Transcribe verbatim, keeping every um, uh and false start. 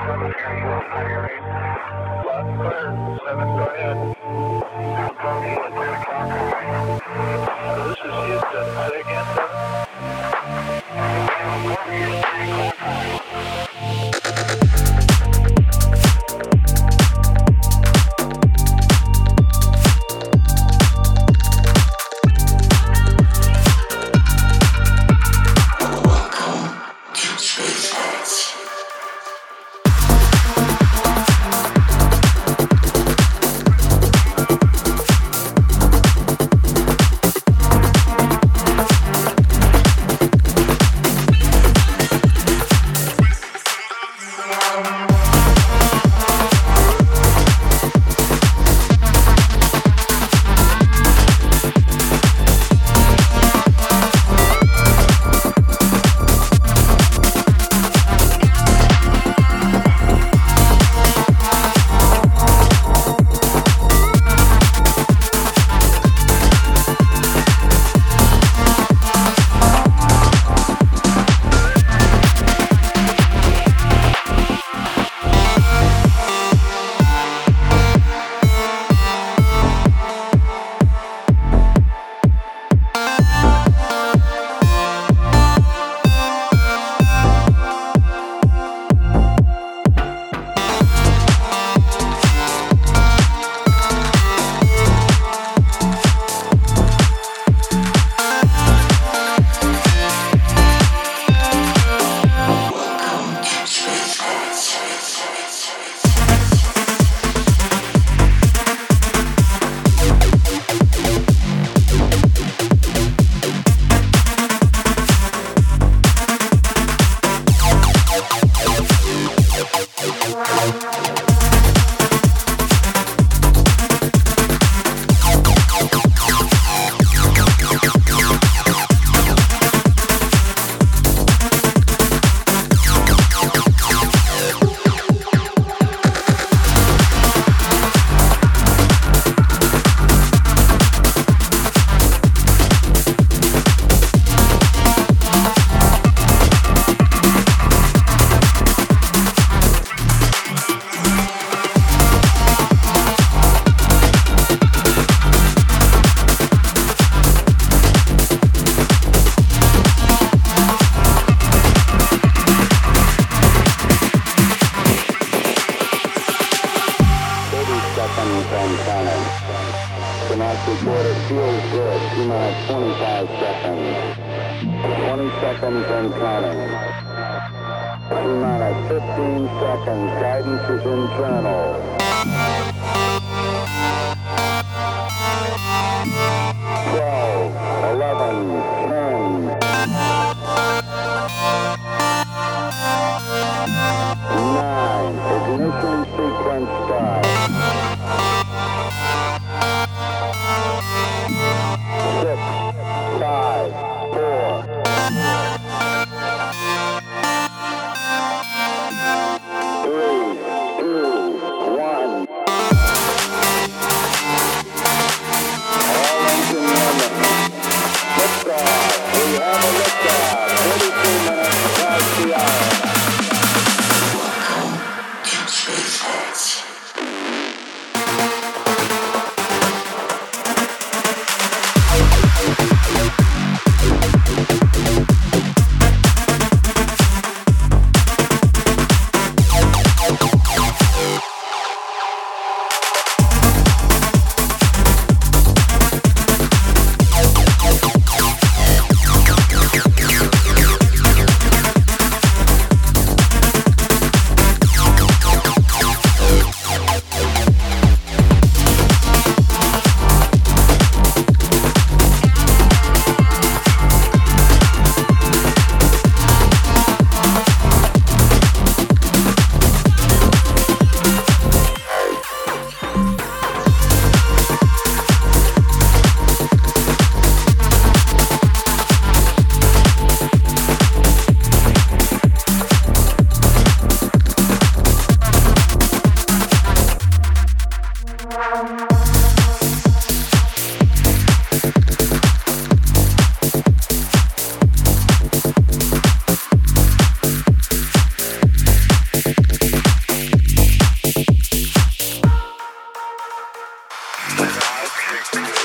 Seven, go ahead. This is Houston. Say again, Synoptic border feels good. T minus twenty-five seconds. twenty seconds and counting. T minus fifteen seconds. Guidance is internal. twelve, eleven, ten, nine. Ignition sequence start. Six, five, four, three, two, one. All engine running. Liftoff. We have a liftoff. thirty-two minutes past the hour. Welcome to Space. Thank you.